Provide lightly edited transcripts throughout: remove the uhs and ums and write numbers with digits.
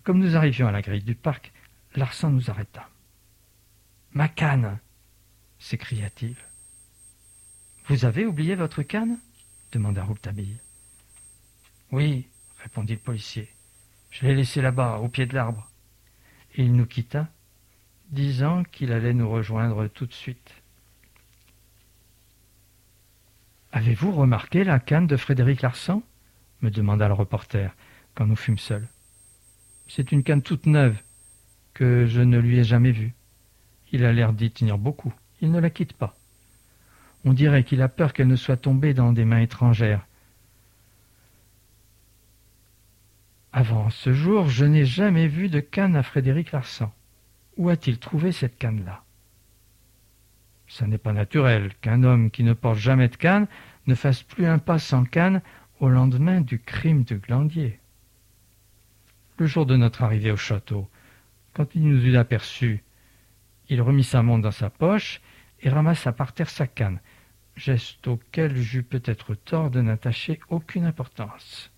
Comme nous arrivions à la grille du parc, Larsan nous arrêta. « Ma canne !» s'écria-t-il. « Vous avez oublié votre canne ?» demanda Rouletabille. « Oui, » répondit le policier. « Je l'ai laissée là-bas, au pied de l'arbre. » Et il nous quitta, disant qu'il allait nous rejoindre tout de suite. « Avez-vous remarqué la canne de Frédéric Larsan ?» me demanda le reporter, quand nous fûmes seuls. « C'est une canne toute neuve, que je ne lui ai jamais vue. Il a l'air d'y tenir beaucoup. Il ne la quitte pas. On dirait qu'il a peur qu'elle ne soit tombée dans des mains étrangères. Avant ce jour, je n'ai jamais vu de canne à Frédéric Larsan. Où a-t-il trouvé cette canne-là ? Ça n'est pas naturel qu'un homme qui ne porte jamais de canne ne fasse plus un pas sans canne au lendemain du crime de Glandier. Le jour de notre arrivée au château, quand il nous eut aperçus, il remit sa montre dans sa poche et ramassa par terre sa canne, geste auquel j'eus peut-être tort de n'attacher aucune importance.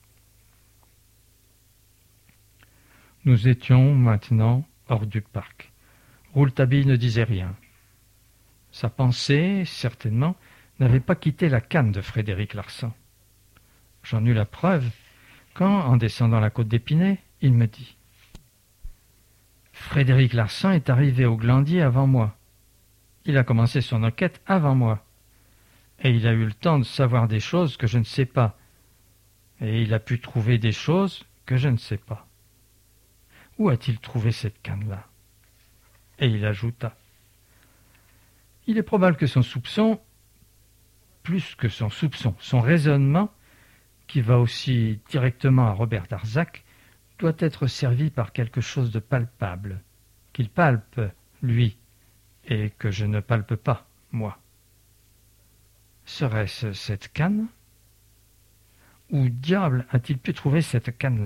Nous étions maintenant hors du parc. Rouletabille ne disait rien. Sa pensée, certainement, n'avait pas quitté la canne de Frédéric Larsan. J'en eus la preuve quand, en descendant la côte d'Épinay, il me dit « Frédéric Larsan est arrivé au Glandier avant moi. Il a commencé son enquête avant moi. Et il a eu le temps de savoir des choses que je ne sais pas. Et il a pu trouver des choses que je ne sais pas. Où a-t-il trouvé cette canne-là » Et il ajouta « Il est probable que son soupçon, plus que son soupçon, son raisonnement, qui va aussi directement à Robert Darzac, doit être servi par quelque chose de palpable, qu'il palpe, lui, et que je ne palpe pas, moi. Serait-ce cette canne ? Où diable a-t-il pu trouver cette canne-là ?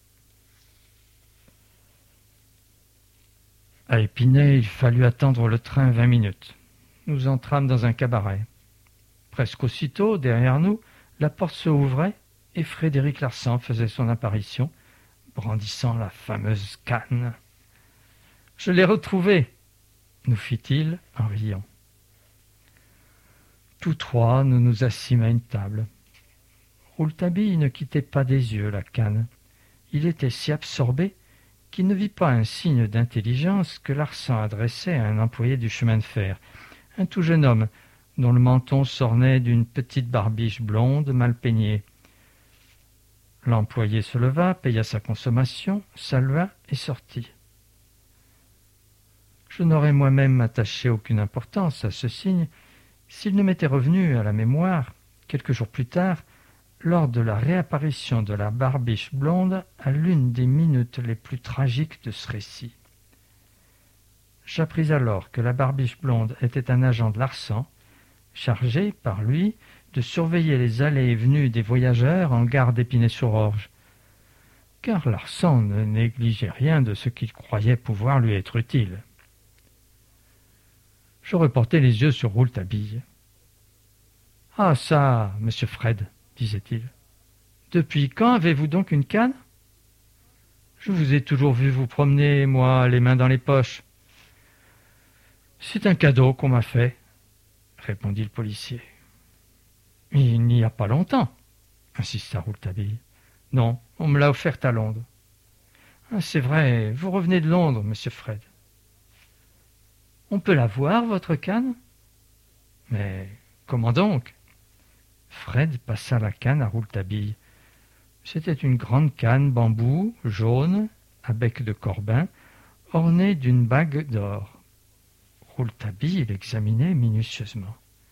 À Épinay, il fallut attendre le train 20 minutes. Nous entrâmes dans un cabaret. Presque aussitôt, derrière nous, la porte se ouvrait et Frédéric Larsan faisait son apparition, brandissant la fameuse canne. « Je l'ai retrouvée !» nous fit-il en riant. Tous trois, nous nous assîmes à une table. Rouletabille ne quittait pas des yeux la canne. Il était si absorbé qu'il ne vit pas un signe d'intelligence que Larsan adressait à un employé du chemin de fer, un tout jeune homme dont le menton s'ornait d'une petite barbiche blonde mal peignée. L'employé se leva, paya sa consommation, salua et sortit. Je n'aurais moi-même attaché aucune importance à ce signe s'il ne m'était revenu à la mémoire, quelques jours plus tard, lors de la réapparition de la barbiche blonde à l'une des minutes les plus tragiques de ce récit. J'appris alors que la barbiche blonde était un agent de Larsan, chargé par lui de surveiller les allées et venues des voyageurs en gare d'Épinay-sur-Orge, car Larsan ne négligeait rien de ce qu'il croyait pouvoir lui être utile. Je reportai les yeux sur Rouletabille. « Ah ça, monsieur Fred, disait-il. Depuis quand avez-vous donc une canne ? Je vous ai toujours vu vous promener, moi, les mains dans les poches. C'est un cadeau qu'on m'a fait, répondit le policier. Il n'y a pas longtemps, insista Rouletabille. Non, on me l'a offerte à Londres. Ah, c'est vrai, vous revenez de Londres, monsieur Fred. On peut la voir, votre canne ? Mais comment donc ? Fred passa la canne à Rouletabille. C'était une grande canne bambou, jaune, à bec de corbin, ornée d'une bague d'or. Rouletabille l'examinait minutieusement.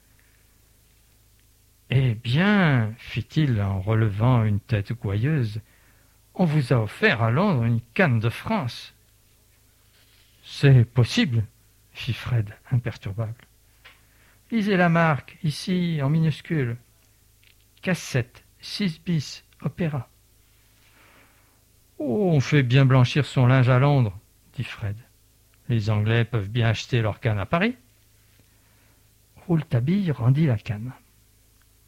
« Eh bien, fit-il en relevant une tête gouailleuse, on vous a offert à Londres une canne de France. »« C'est possible, » fit Fred, imperturbable. « Lisez la marque, ici, en minuscule. Cassette, 6 bis, opéra. »« Oh, on fait bien blanchir son linge à Londres, » dit Fred. « Les Anglais peuvent bien acheter leur canne à Paris. » Rouletabille rendit la canne.